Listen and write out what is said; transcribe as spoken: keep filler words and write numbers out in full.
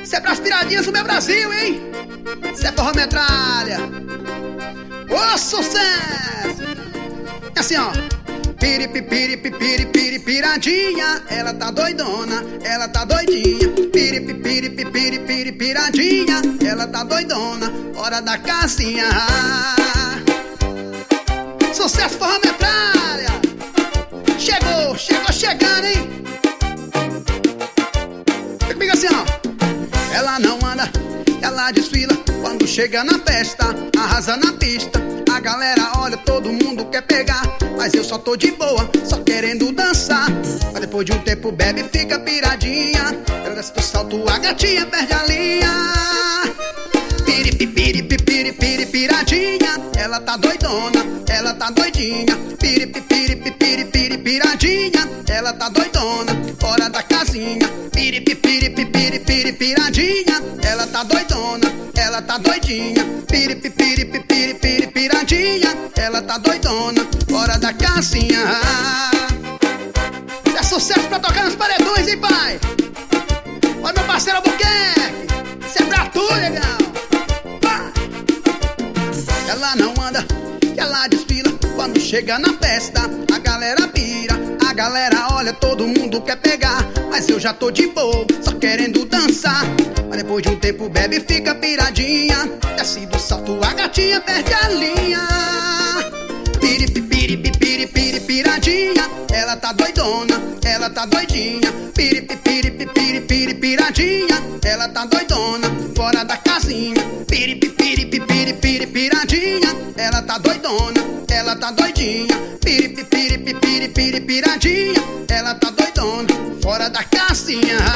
Cê é pras piradinhas do meu Brasil, hein? Cê é forró metralha. Ô, sucesso! É assim, ó. Piri, piri, piri, piri, piradinha. Ela tá doidona, ela tá doidinha. Piri, piri, piri, piri, piradinha. Ela tá doidona, hora da casinha. Sucesso, forró metralha. Chegou, chegou chegando, hein? Fica comigo assim, ó. Ela não anda, ela desfila quando chega na festa, arrasa na pista. A galera olha, todo mundo quer pegar, mas eu só tô de boa, só querendo dançar. Mas depois de um tempo bebe e fica piradinha. Ela desce do salto, a gatinha perde a linha. Piri, piri, piri, piri, piradinha. Ela tá doidona, ela tá doidinha. Piri, piri, piri, piri, piradinha. Ela tá doidona, fora da casinha. Piri, piri, piri, piri, piradinha. Ela tá doidona, ela tá doidinha. Piri, piri, piri, piri, piradinha. Ela tá doidona, fora da casinha. É sucesso pra tocar nos paredões, hein, pai? Olha meu parceiro Albuquerque. Isso é pra tu, legal. Ela não anda, ela desfila quando chega na festa. A galera pira, a galera olha, todo mundo quer pegar, mas eu já tô de boa, só querendo dançar. Mas depois de um tempo bebe e fica piradinha. Desce do salto, a gatinha perde a linha. Piri, piri, piri, piri, piradinha. Ela tá doidona, ela tá doidinha. Piri, piri, piri, piri, piradinha. Ela tá doidona, fora da casinha. Piri, piri, piri, piri, piradinha. Ela tá doidona, ela tá doidinha. Piri, piri, piri, piri, piradinha. Ela tá doidona, fora da casinha.